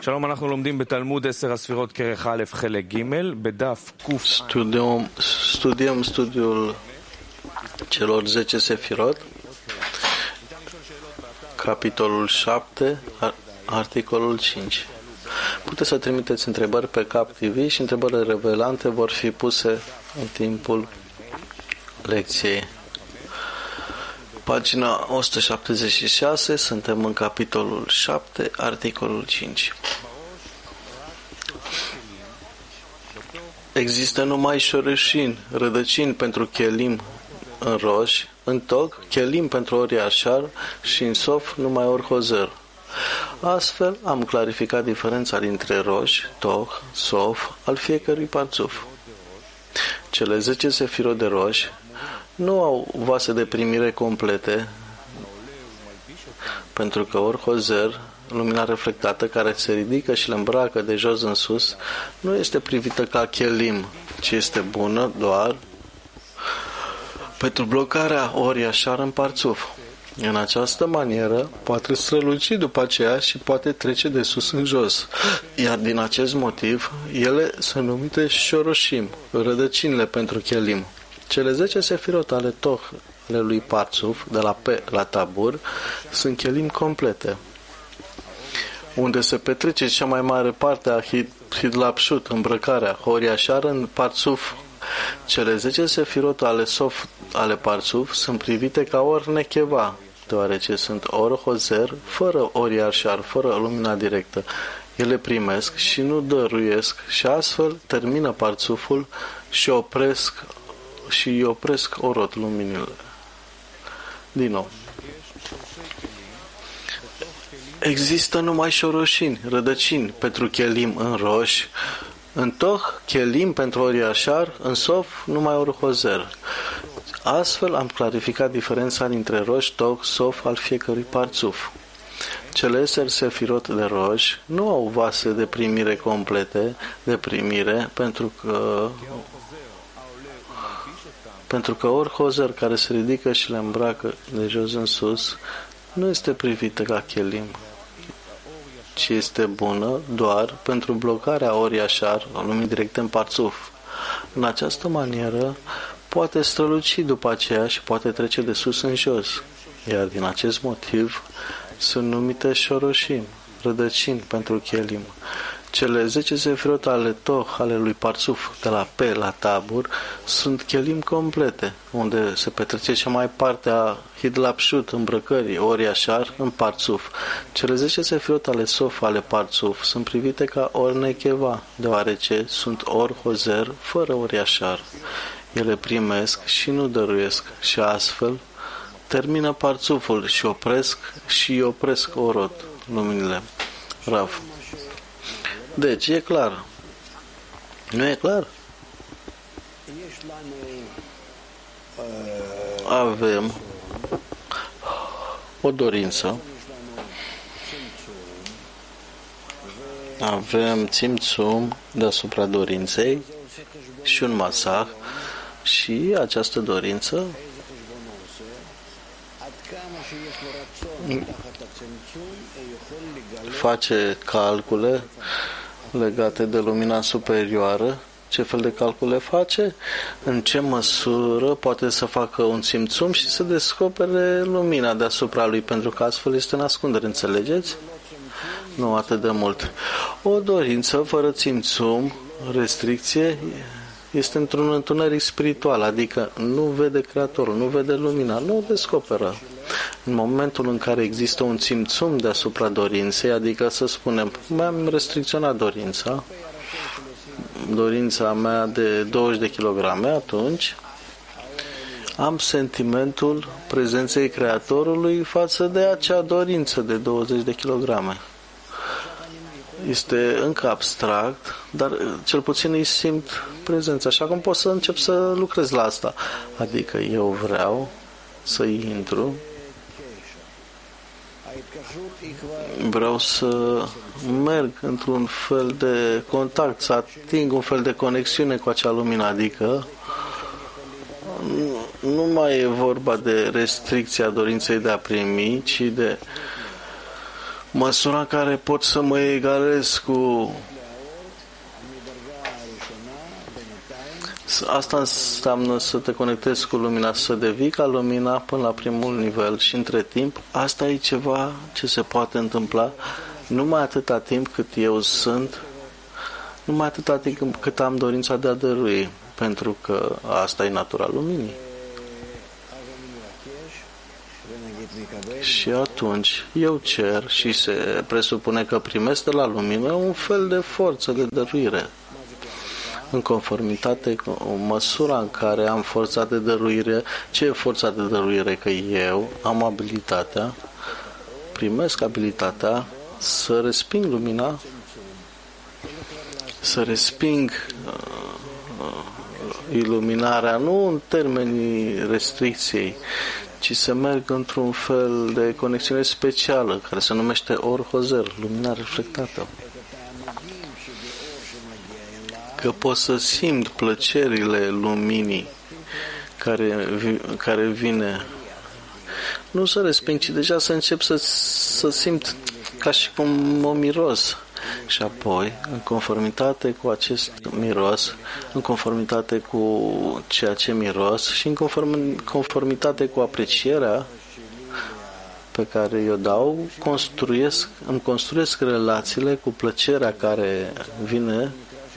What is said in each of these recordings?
שלום, אנחנו לומדים בתלמוד 10 הספירות כרך א' חלק ג' בדף ק'. Studiem studiul celor 10 sefirot, capitolul 7, articolul 5. Puteți să trimiteți întrebări pe Cap TV și întrebările relevante vor fi puse în timpul lecției. Pagina 176, suntem în capitolul 7, articolul 5. Există numai șorășini, rădăcini pentru chelim în roș, în toc, chelim pentru ori așar și în sof numai ori hozer. Astfel am clarificat diferența dintre roș, toc, sof al fiecărui parțuf. Cele 10 sefirot de roș nu au vase de primire complete, pentru că ori hozer, lumina reflectată care se ridică și le îmbracă de jos în sus, nu este privită ca chelim, ci este bună doar pentru blocarea ori așar în parțuf. În această manieră poate străluci după aceea și poate trece de sus în jos, iar din acest motiv ele sunt numite șoroșim, rădăcinile pentru chelim. Cele 10 sefirot ale Toch ale lui Parțuf, de la P la Tabur, sunt chelim complete, unde se petrece cea mai mare parte a Hidlapshut, îmbrăcarea, ori așar în Parțuf. Cele 10 sefirot ale Sof ale Parțuf sunt privite ca ori necheva, deoarece sunt ori hozer, fără ori așar, fără lumina directă. Ele primesc și nu dăruiesc și astfel termină Parțuful și opresc orot luminile. Din nou. Există numai șoroșini, rădăcini pentru chelim în roș, în toh, chelim pentru ori așar, în sof, numai ori hozer. Astfel am clarificat diferența dintre roș, toh, sof al fiecărui parțuf. Cele 10 sefirot de roș nu au vase de primire complete, pentru că ori hozer care se ridică și le îmbracă de jos în sus nu este privită ca chelim, ci este bună doar pentru blocarea ori așar, o lumii directe în parțuf. În această manieră poate străluci după aceea și poate trece de sus în jos, iar din acest motiv sunt numite șoroșim, rădăcini pentru chelim. Cele 10 sefirot ale Toch ale lui Parțuf, de la P la Tabur, sunt chelim complete, unde se petrece cea mai parte a Hidlapshut, îmbrăcării, ori așar, în Parțuf. Cele 10 sefirot ale Sof ale Parțuf sunt privite ca ori necheva, deoarece sunt ori hozer, fără ori așar. Ele primesc și nu dăruiesc și astfel termină Parțuful și opresc orot, luminile. Rav. Deci, e clar. Nu e clar? Avem o dorință, avem țimțum deasupra dorinței și un masah și această dorință face calcule legate de lumina superioară. Ce fel de calcule face? În ce măsură poate să facă un țimțum și să descopere lumina deasupra lui, pentru că astfel este în ascundere, înțelegeți? Nu atât de mult. O dorință fără țimțum, restricție, este într-un întuneric spiritual, adică nu vede Creatorul, nu vede lumina, nu o descoperă. În momentul în care există un țimțum deasupra dorinței, adică să spunem, mi-am restricționat dorința mea de 20 de kilograme, atunci am sentimentul prezenței Creatorului față de acea dorință de 20 de kilograme. Este încă abstract, dar cel puțin îi simt prezența. Așa cum pot să încep să lucrez la asta. Adică eu vreau să intru, vreau să merg într-un fel de contact, să ating un fel de conexiune cu acea lumină, adică nu mai e vorba de restricția dorinței de a primi, ci de Măsura în care pot să mă egalez cu... Asta înseamnă să te conectezi cu lumina, să devii ca lumina până la primul nivel și între timp, asta e ceva ce se poate întâmpla numai atâta timp cât eu sunt, numai atâta timp cât am dorința de a dărui, pentru că asta e natura luminii. Și atunci eu cer și se presupune că primesc de la lumină un fel de forță de dăruire. În conformitate cu măsura în care am forța de dăruire, ce e forța de dăruire? Că eu am abilitatea, primesc abilitatea să resping lumina, să resping iluminarea, nu în termenii restricției, ci să merg într-un fel de conexiune specială, care se numește Or Hozer, lumina reflectată. Că pot să simt plăcerile luminii care vine. Nu să resping, ci deja să încep să simt ca și cum o miros. Și apoi, în conformitate cu acest miros, în conformitate cu ceea ce miros și în conformitate cu aprecierea pe care eu dau, îmi construiesc relațiile cu plăcerea care vine.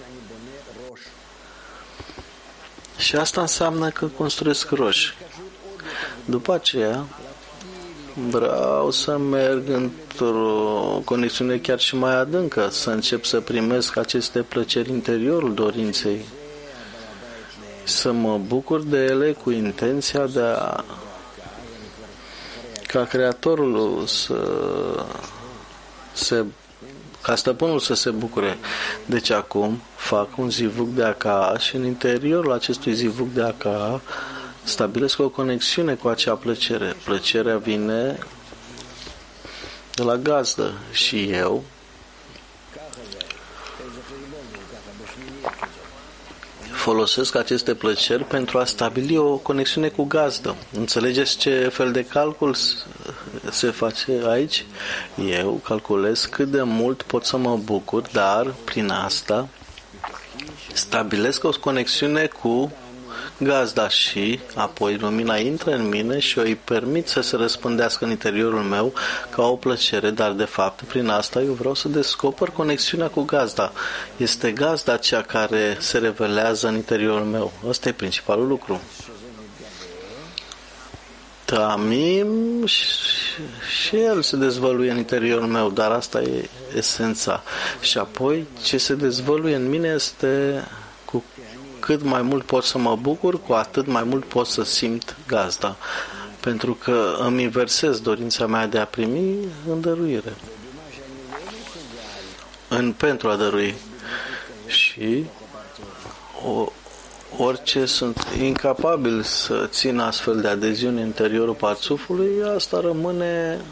Și asta înseamnă că construiesc roși. După aceea, vreau să merg într-o conexiune chiar și mai adâncă, să încep să primesc aceste plăceri interiorul dorinței, să mă bucur de ele cu intenția de a ca Creatorul ca stăpânul să se bucure. Deci acum fac un zivuc de Aka și în interiorul acestui zivuc de Aka stabilesc o conexiune cu acea plăcere. Plăcerea vine de la gazdă și eu folosesc aceste plăceri pentru a stabili o conexiune cu gazdă. Înțelegeți ce fel de calcul se face aici? Eu calculez cât de mult pot să mă bucur, dar prin asta stabilesc o conexiune cu gazda și apoi lumina intră în mine și eu îi permit să se răspândească în interiorul meu ca o plăcere, dar de fapt prin asta eu vreau să descoper conexiunea cu gazda. Este gazda cea care se revelează în interiorul meu. Ăsta e principalul lucru. Tamim și el se dezvăluie în interiorul meu, dar asta e esența. Și apoi ce se dezvăluie în mine este cu cât mai mult pot să mă bucur, cu atât mai mult pot să simt gazda. Pentru că îmi inversez dorința mea de a primi în dăruire. Pentru a dărui. Și orice sunt incapabil să țin astfel de adeziuni în interiorul parțufului, asta rămâne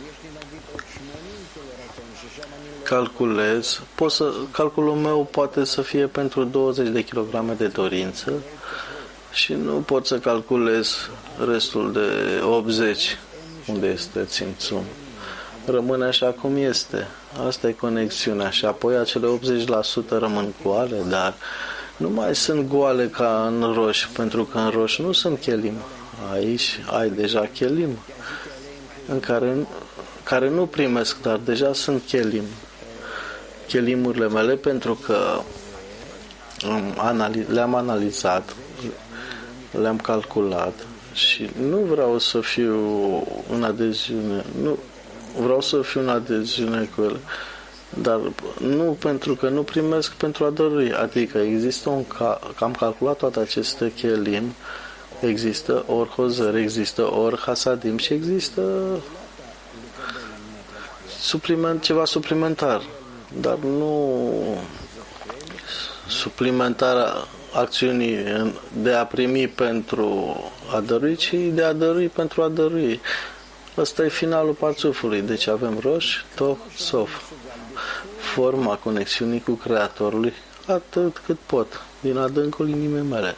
calculez. Calculul meu poate să fie pentru 20 de kilograme de dorință și nu pot să calculez restul de 80 unde este țințum. Rămâne așa cum este. Asta e conexiunea și apoi acele 80% rămân goale, dar nu mai sunt goale ca în roș, pentru că în roș nu sunt chelim. Aici ai deja chelim în care nu primesc, dar deja sunt chelim. Chelimurile mele, pentru că le-am analizat, le-am calculat și nu vreau să fiu în adeziune, nu vreau să fiu în adeziune cu ele, dar nu pentru că nu primesc pentru a dărui, adică există că am calculat toate aceste chelim, există Or Hozer, există Or Hasadim și există ceva suplimentar, dar nu suplimentarea acțiunii de a primi pentru a dărui, ci de a dărui pentru a dărui. Ăsta e finalul parțufului. Deci avem roș, toh, sof. Forma conexiunii cu Creatorului atât cât pot, din adâncul inimii mele.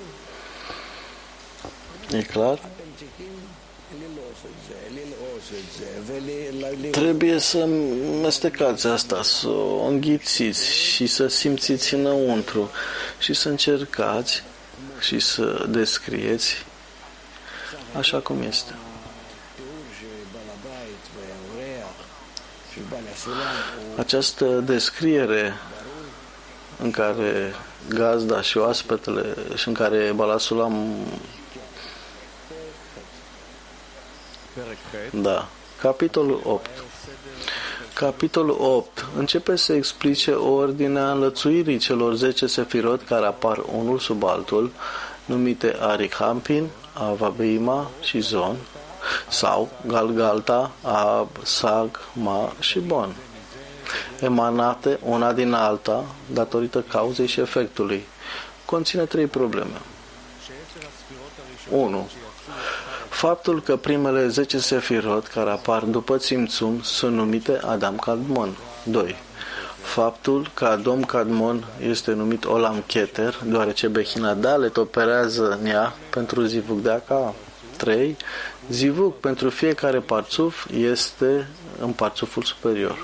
E clar? Trebuie să mestecați asta, să o înghițiți și să simțiți înăuntru și să încercați și să descrieți așa cum este. Această descriere în care gazda și oaspetele și în care Balasulam, da, capitolul 8. Capitolul 8 începe să explice ordinea înlățuirii celor 10 sefirot care apar unul sub altul, numite Arihampin, Avabeima și Zon, sau Galgalta, Ab, Sag, Ma și Bon, emanate una din alta datorită cauzei și efectului. Conține 3 probleme. 1. Faptul că primele 10 sefirot care apar după Tzimtzum sunt numite Adam Kadmon. 2. Faptul că Adam Kadmon este numit Olam Keter, deoarece Bechina Dalet operează în ea pentru Zivug de Aka. 3. Zivug pentru fiecare parțuf este în parțuful superior.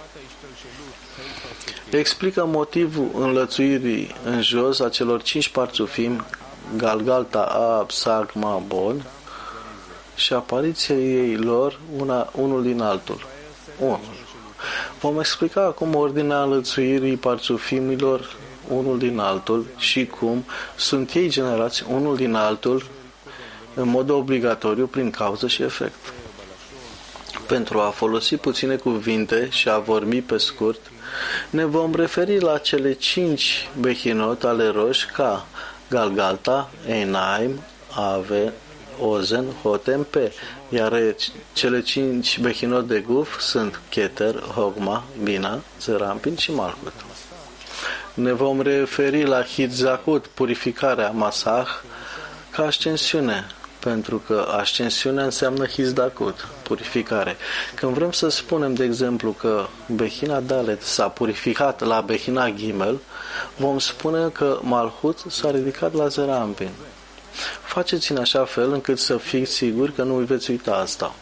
Explică motivul înlățuirii în jos a celor 5 parțufim, Galgalta, Ab, Sag, Ma, Bon, și apariția ei lor unul din altul. 1. Vom explica acum ordinea înlățuirii parțufimilor unul din altul și cum sunt ei generați unul din altul în mod obligatoriu prin cauză și efect. Pentru a folosi puține cuvinte și a vorbi pe scurt, ne vom referi la cele 5 behinot ale roși ca Galgalta, Einaim, Ave, Ozen, Hotem, Pe, iar cele 5 behinot de guf sunt Keter, Hogma, Bina, Zerampin și Malchut. Ne vom referi la Hitzakut, purificarea Masach, ca ascensiune, pentru că ascensiunea înseamnă Hizdakut, purificare. Când vrem să spunem, de exemplu, că Bechina Dalet s-a purificat la Bechina Gimel, vom spune că Malchut s-a ridicat la Zerampin. Faceți în așa fel încât să fiți siguri că nu veți uita asta.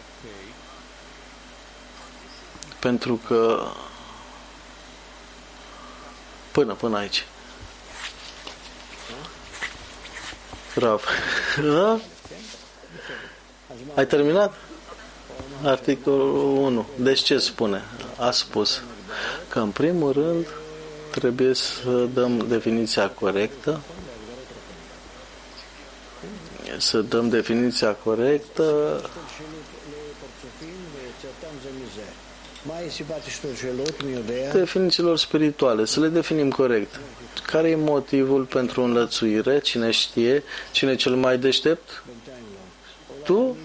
Pentru că până aici. Bravo. Ai terminat? Articolul 1. Deci ce spune? A spus că în primul rând trebuie să dăm definiția corectă. Să dăm definiția corectă. Definițiilor spirituale. Să le definim corect. Care e motivul pentru înlățuire? Cine știe? Cine e cel mai deștept? Tu?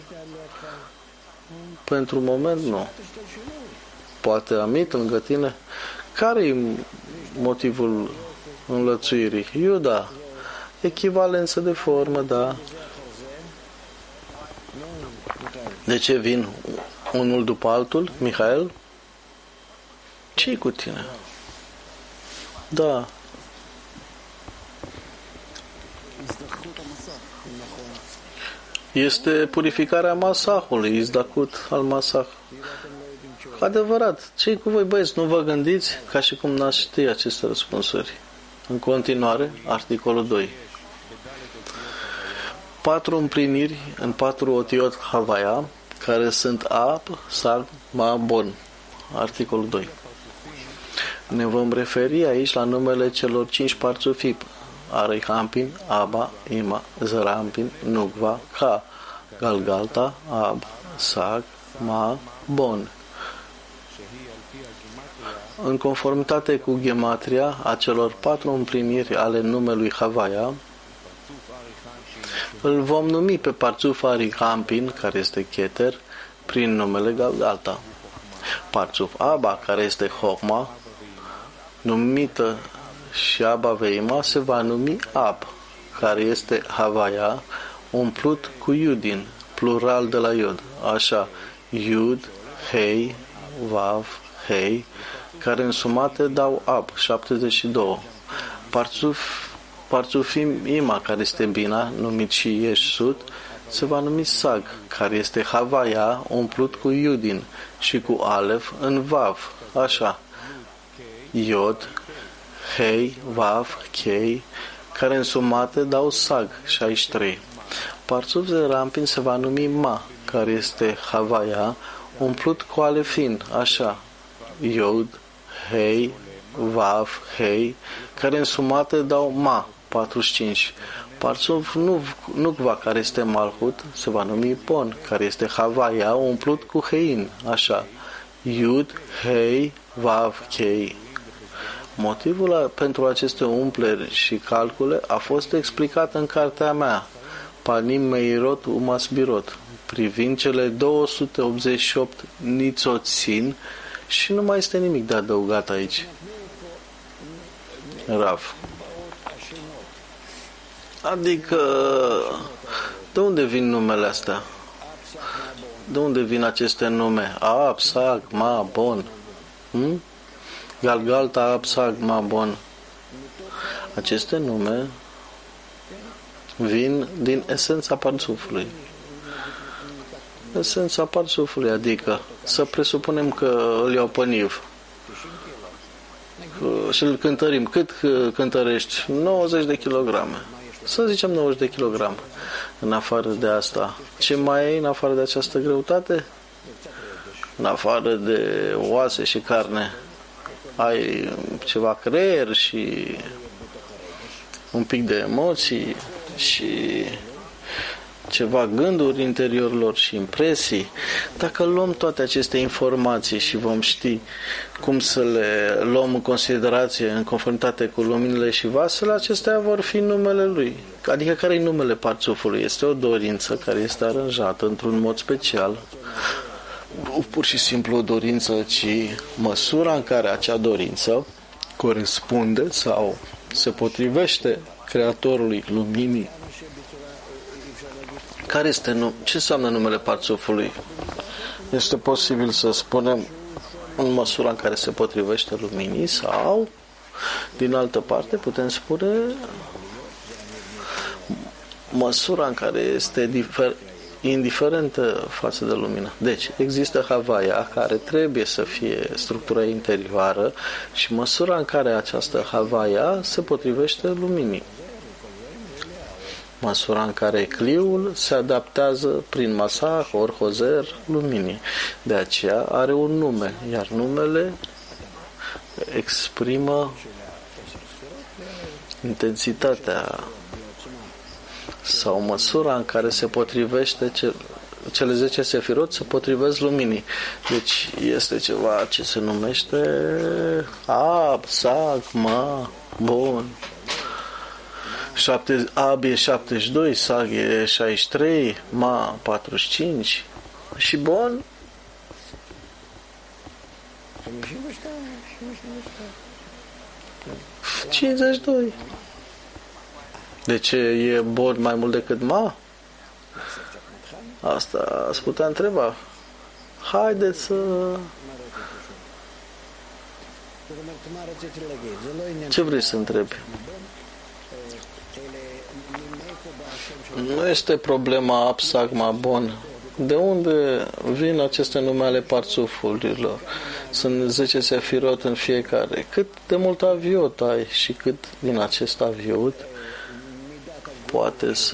Pentru moment nu. Poate Amit lângă tine? Care e motivul înlățuirii? Iuda. Echivalență de formă, da. De ce vin unul după altul? Mihail? Ce-i cu tine? Da. Este purificarea masahului, izdakut al masah. Adevărat. Ce-i cu voi, băieți? Nu vă gândiți? Ca și cum n-ați ști aceste răspunsuri. În continuare, articolul 2. 4 împliniri în 4 otiot Havaya, care sunt Ab, Sag, Ma, Bon. Articolul 2. Ne vom referi aici la numele celor 5 parțufim, Arihampin, Aba, Ima, Zerampin, Nukva, Ka, Galgalta, Ab, Sag, Ma, Bon. În conformitate cu gematria a celor 4 împliniri ale numelui Havaya, îl vom numi pe parțuf Arihampin, care este Keter, prin numele Galgalta. Parțuf Aba, care este Hokma, numită și Aba Veima, se va numi Ab, care este Havaya, umplut cu Iudin, plural de la Iod. Așa, Iud, Hei, Vav, Hei, care însumate dau Ab, 72. Parțufim Ima, care este Bina, numit și Yeshut, se va numi Sag, care este Havaya umplut cu Iudin și cu Alef în Vav. Așa. Iod, Hei, Vav, Chei, care însumate dau Sag, 63. Parțuf Zerampin se va numi Ma, care este Havaya umplut cu Alefin. Așa. Iod, Hei, Vav, Hei, care însumate dau Ma, 45. Parțuf Nukva, care este Malhut, se va numi Pon, care este Havaya umplut cu Hein. Așa. Iud, Hei, Vav, Chei. Motivul pentru aceste umpleri și calcule a fost explicat în cartea mea, Panim Meirot Umasbirot, privind cele 288 nițoțin, și nu mai este nimic de adăugat aici. Rav. Adică, de unde vin numele astea? De unde vin aceste nume? Ab, Sag, Ma, Bon. Galgalta, Ab, Sag, Ma, Bon. Aceste nume vin din esența parțufului. Esența parțufului, adică să presupunem că îl iau pe Niv și îl cântărim. Cât cântărești? 90 de kilograme. Să zicem 90 de kilograme. În afară de asta, ce mai ai în afară de această greutate? În afară de oase și carne, ai ceva creier și un pic de emoții și ceva gânduri interiorul lor și impresii. Dacă luăm toate aceste informații și vom ști cum să le luăm în considerație în conformitate cu luminile și vasele, acestea vor fi numele lui. Adică care e numele parțufului? Este o dorință care este aranjată într-un mod special. Nu pur și simplu o dorință, ci măsura în care acea dorință corespunde sau se potrivește Creatorului Luminii. Ce înseamnă numele parțufului? Este posibil să spunem în măsura în care se potrivește luminii sau, din altă parte, putem spune măsura în care este indiferentă față de lumină. Deci, există Havaya, care trebuie să fie structura interioară, și măsura în care această Havaya se potrivește luminii. Măsura în care cliul se adaptează prin masah, ori hozer, luminii. De aceea are un nume, iar numele exprimă intensitatea sau măsura în care se potrivește cele 10 sefirot se potrivesc luminii. Deci este ceva ce se numește Ab, Sag, Ma, Bon. Ab e 72, Sag e 63, Ma 45 și Bon 52. De ce e Bon mai mult decât Ma? Asta ați putea întreba. Haideți să... Ce vrei să întrebi? Nu este problema Ab, Sag, Ma, Bon. De unde vin aceste nume ale parțufurilor? Sunt 10 sefirot în fiecare. Cât de mult aviot ai și cât din acest aviot poate să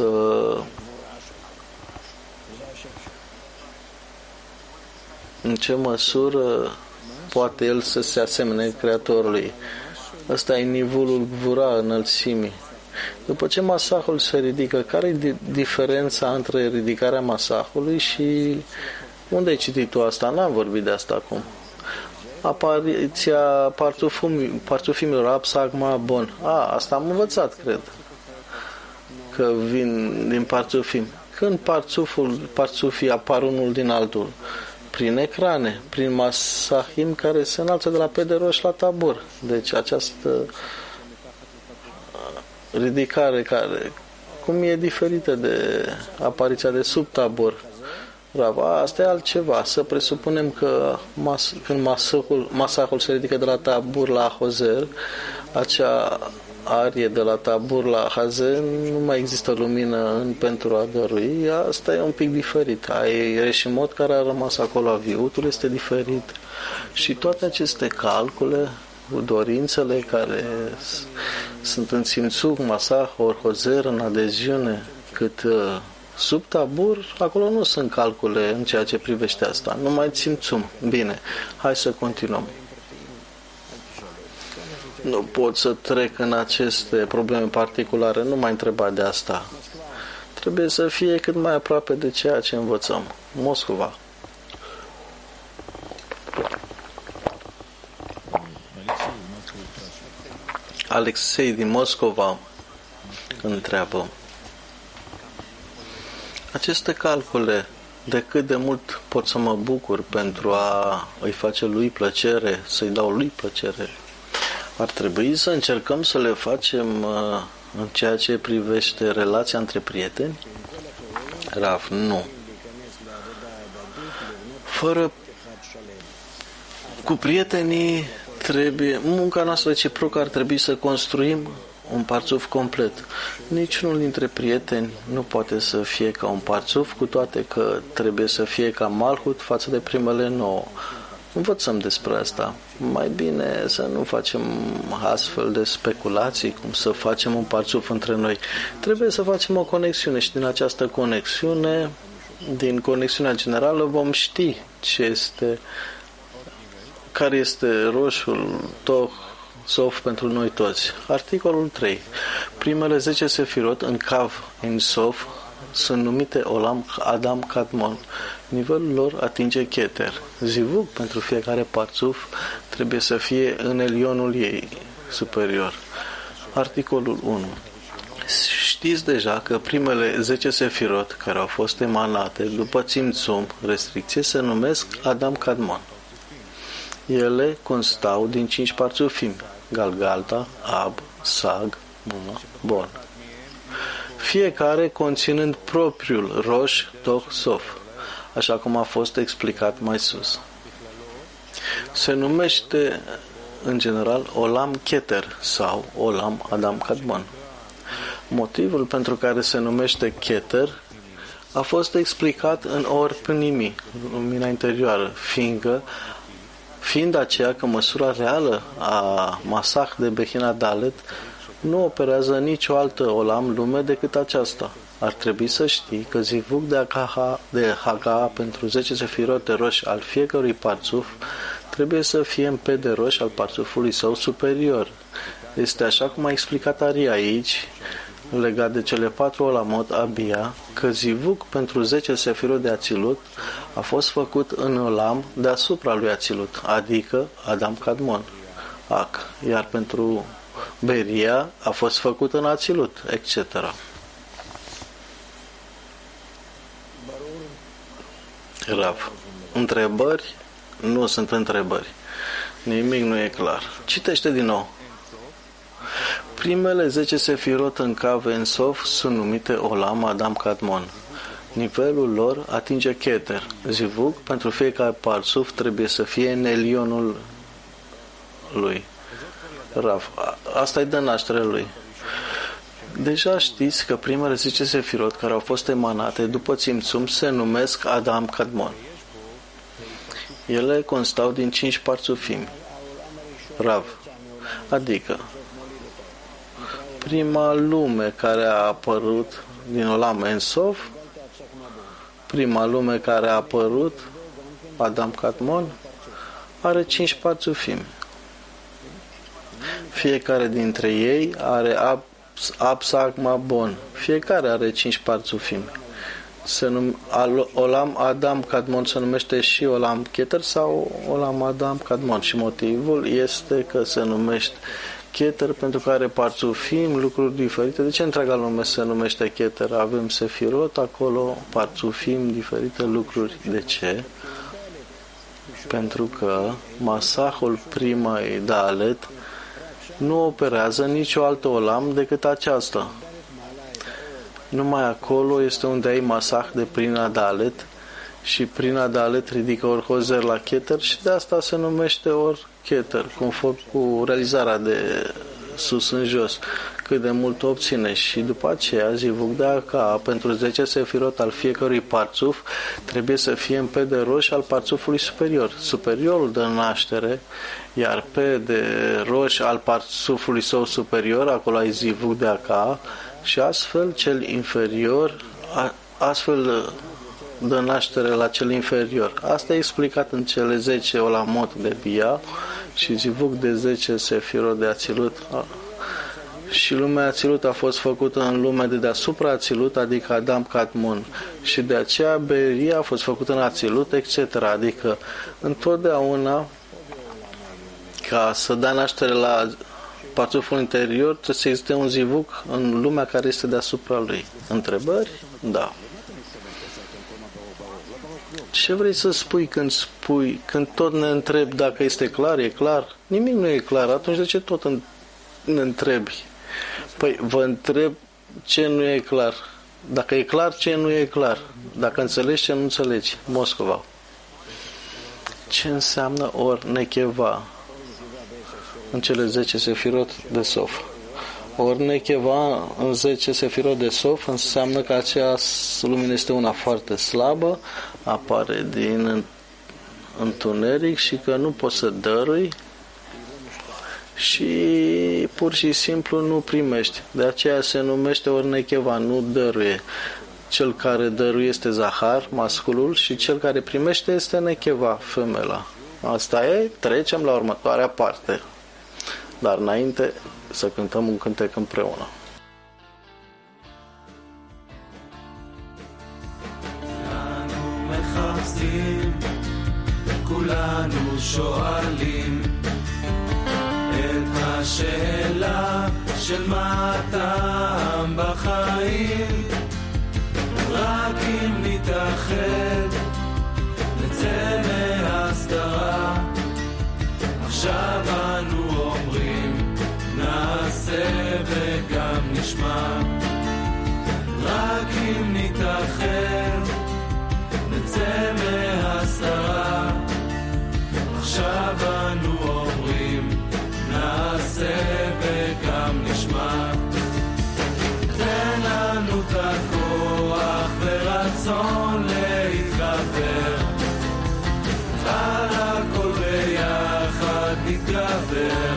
în ce măsură poate el să se asemene Creatorului. Ăsta e nivelul Gvura, înălțimii. După ce masahul se ridică, care e diferența între ridicarea masahului și unde ai citit tu asta? N-am vorbit de asta acum. Apariția parțufimilor, Ab, Sag, Ma, Bon. Asta am învățat, cred. Că vin din parțufim. Când parțufii apar unul din altul? Prin ecrane, prin masahim care se înalță de la Pederoș la Tabor. Deci această ridicare care cum e diferită de apariția de sub Tabor. Asta e altceva. Să presupunem că când masahul se ridică de la Tabor la Hozer, acea arie de la tabur la hazen, nu mai există lumină pentru a dărui. Asta e un pic diferit. Ai reșimot care a rămas acolo, aviutul este diferit. Și toate aceste calcule, dorințele care sunt în țimțuc, masah, orhozer, în adeziune, cât sub tabur, acolo nu sunt calcule în ceea ce privește asta. Nu mai țimțum. Bine, hai să continuăm. Nu pot să trec în aceste probleme particulare, nu mai întreba de asta. Trebuie să fie cât mai aproape de ceea ce învățăm. Moscova. Alexei din Moscova întreabă: aceste calcule, de cât de mult pot să mă bucur pentru a îi face lui plăcere, să-i dau lui plăcere, ar trebui să încercăm să le facem în ceea ce privește relația între prieteni? Rav, nu. Cu prietenii trebuie, munca noastră reciprocă ar trebui să construim un parțuf complet. Niciunul dintre prieteni nu poate să fie ca un parțuf, cu toate că trebuie să fie ca Malhut față de primele 9. Învățăm despre asta. Mai bine să nu facem astfel de speculații, cum să facem un parțuf între noi. Trebuie să facem o conexiune și din această conexiune, din conexiunea generală, vom ști care este roșul, toh, sof pentru noi toți. Articolul 3. Primele 10 sefirot în Kav, în sof, sunt numite Olam, Adam, Kadmon. Nivelul lor atinge Keter. Zivug pentru fiecare parțuf trebuie să fie în elionul ei superior. Articolul 1. Știți deja că primele 10 sefirot care au fost emanate după țimțum, restricție, se numesc Adam Kadmon. Ele constau din 5 parțufimi: Galgalta, Ab, Sag, Muna, Bon. Fiecare conținând propriul roș, toh, sof, așa cum a fost explicat mai sus. Se numește în general Olam Keter sau Olam Adam Kadmon. Motivul pentru care se numește Keter a fost explicat în Or Pnimi, lumina interioară, fiind aceea că măsura reală a Masah de Behina Dalet nu operează nicio altă olam lume decât aceasta. Ar trebui să știi că zivug de Haga pentru 10 sefirot de roș al fiecărui parțuf trebuie să fie în pe de roș al parțufului său superior. Este așa cum a explicat Ari aici, legat de cele 4 olamot Abia, că zivug pentru 10 sefirot de Ațilut a fost făcut în olam deasupra lui Ațilut, adică Adam Kadmon, Ac, iar pentru Beria a fost făcut în Ațilut, etc. Rav. Întrebări? Nu sunt întrebări. Nimic nu e clar. Citește din nou. Primele 10 sefirot în Kav en Sof sunt numite Olam Adam Kadmon. Nivelul lor atinge Keter. Zivug pentru fiecare parțuf trebuie să fie în elionul lui. Rav. Asta e de naștere lui. Deja știți că primele 10 sefirot care au fost emanate după țimțum se numesc Adam Kadmon. Ele constau din 5 parțufimi. Rav. Adică prima lume care a apărut din Olam Ensof, prima lume care a apărut, Adam Kadmon, are 5 parțufimi. Fiecare dintre ei are Absagma Bon. Fiecare are 5 parțufimi. Olam Adam Kadmon se numește și Olam Keter sau Olam Adam Kadmon și motivul este că se numește Keter pentru că are parțufim, lucruri diferite. De ce întreaga lume se numește Keter? Avem sefirot acolo, parțufim, diferite lucruri. De ce? Pentru că masahul primei Dalet nu operează nicio altă olam decât aceasta. Numai acolo este unde ai masah de prin Adalet și prin Adalet ridică ori hozer la Keter și de asta se numește ori Keter, conform cu realizarea de sus în jos, cât de mult obține. Și după aceea, zivug de Aka, pentru 10 sefirot al fiecărui parțuf, trebuie să fie în P de roș al parțufului superior. Superiorul dă naștere, iar P de roș al parțufului său superior, acolo ai zivug de Aka, și astfel cel inferior, astfel dă naștere la cel inferior. Asta e explicat în cele 10 olamot de Bia și zivug de 10 sefirot de Atzilut. Și lumea Atzilut a fost făcută în lumea de deasupra Atzilut, adică Adam Kadmon. Și de aceea Beria a fost făcută în Atzilut, etc. Adică întotdeauna, ca să dea naștere la parțuful interior, trebuie să existe un zivug în lumea care este deasupra lui. Întrebări? Da. Ce vrei să spui când tot ne întrebi dacă este clar? E clar? Nimic nu e clar. Atunci de ce tot ne întrebi? Păi vă întreb ce nu e clar. Dacă e clar, ce nu e clar. Dacă înțelegi, ce nu înțelegi. Moscova. Ce înseamnă ori necheva în cele 10 sefirot de Sof? Ori necheva în 10 sefirot de Sof înseamnă că aceea lumină este una foarte slabă, apare din întuneric și că nu poți să dărui și pur și simplu nu primești. De aceea se numește ori necheva, nu dăruie. Cel care dăruie este Zahar, masculul, și cel care primește este necheva, femela. Asta e, trecem la următoarea parte. Dar înainte să cântăm un cântec împreună. כולנו שואלים את השאלה של מה הטעם בחיים, רק אם נתאחד נצא מהסתרה. עכשיו אנו אומרים נעשה וגם נשמע, רק אם נתאחד נצא מהסתרה. עכשיו אנו אומרים נעשה וגם נשמע. תן לנו את הכוח ורצון להתגבר, על הכל ביחד נתגבר.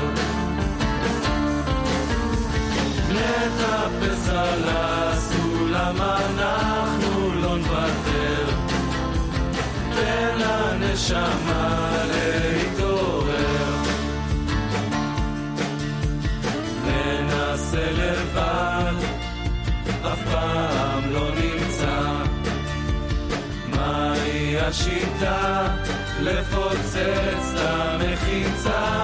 נטפס על הסולם, אנחנו לא נוותר. תן לנשמה להתעורר, ננסה לבד, אף פעם לא נמצא מהי השיטה לפוצץ את המחיצה.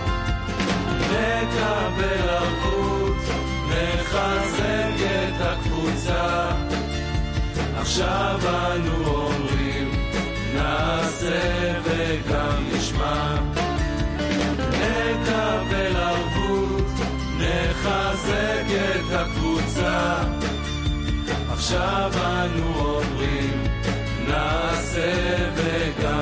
נקבל ערבות, נחזק את הקבוצה. עכשיו אנו אומרים נעשה וגם נשמע, נקבל ערבות, נחזק את הקבוצה. עכשיו אנו אומרים נעשה וגם